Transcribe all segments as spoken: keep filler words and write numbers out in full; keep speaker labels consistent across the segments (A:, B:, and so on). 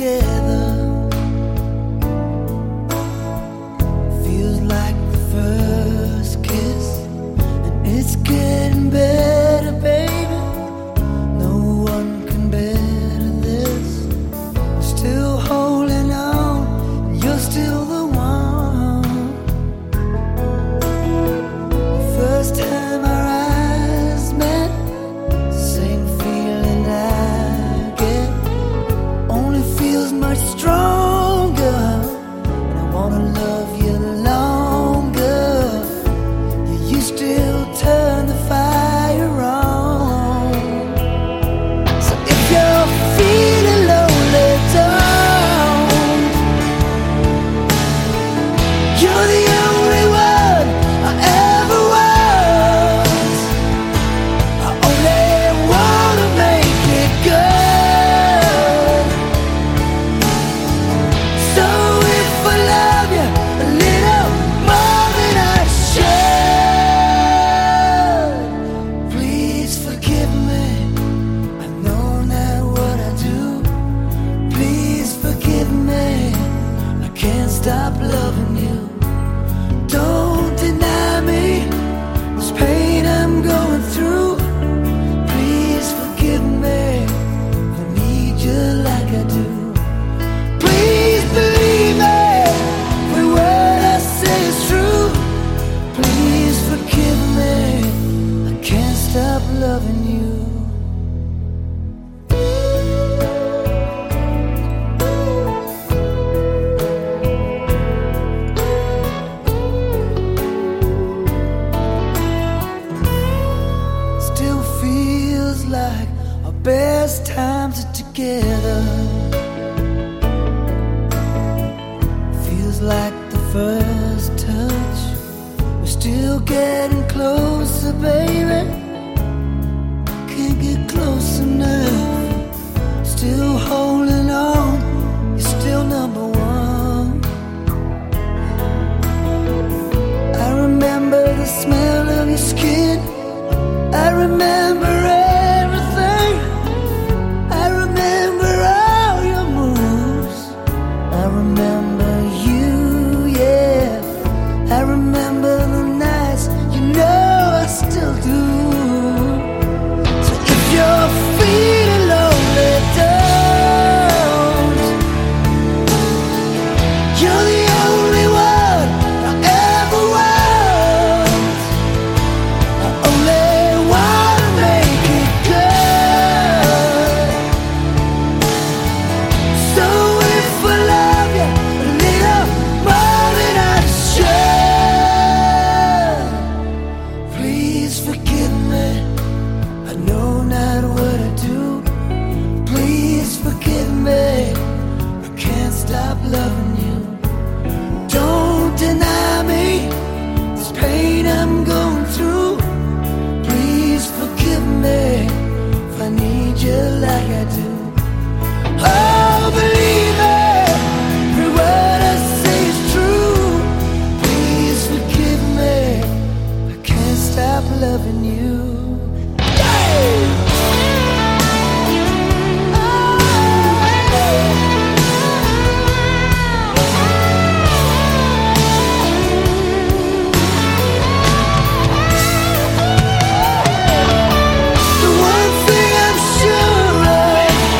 A: together. Feels like the first kiss, and it's getting better, baby. No one can better this. I'm still holding on, and you're still the one. First time our eyes met, same feeling I get, only feels much stronger. And I wanna love you longer. You, you still turn the fire on. So if you're feeling lonely, don't. You're the only one I ever was. I only wanna make it good. So if I love you a little more than I should, please forgive me. I know not what I do. Please forgive me. I can't stop loving you. Don't deny me this pain I'm going through. Please forgive me. I need you like I do. Please believe me. Every word I say is true. Please forgive me. I can't stop loving you. Still feels like our best times are together. Feels like the first touch. We're still getting closer, baby. Can't get close enough. Still holding on. You're still number one. I remember the smell of your skin. I remember everything. I remember all your moves. I remember you, yeah. I remember the nights, you know I still do. So if you're feeling lonely, don't. You're the only one I ever was. I only wanna make it good. So if I love you a little more than I should, please forgive me. I know not what I do. Please forgive me. I can't stop loving you. Don't deny me this pain I'm going through. Please forgive me if I need you like I do. Oh, believe me, every word I say is true. Please forgive me, I can't stop loving you. Hey! The one thing I'm sure of,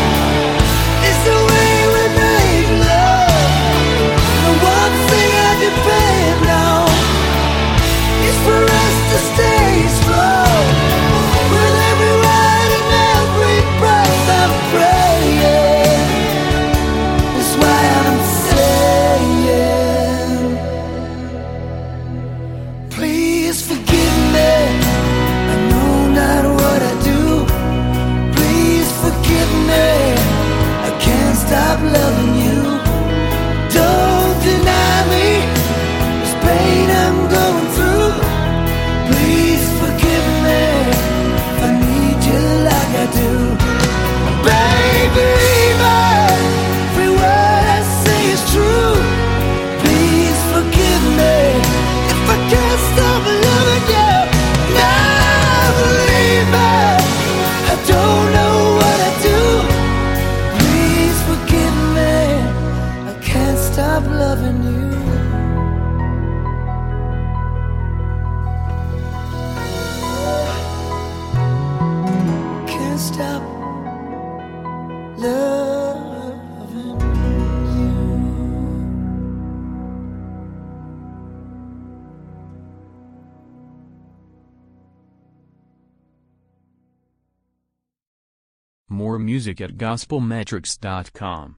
A: stop loving you.
B: More music at gospel metrics dot com.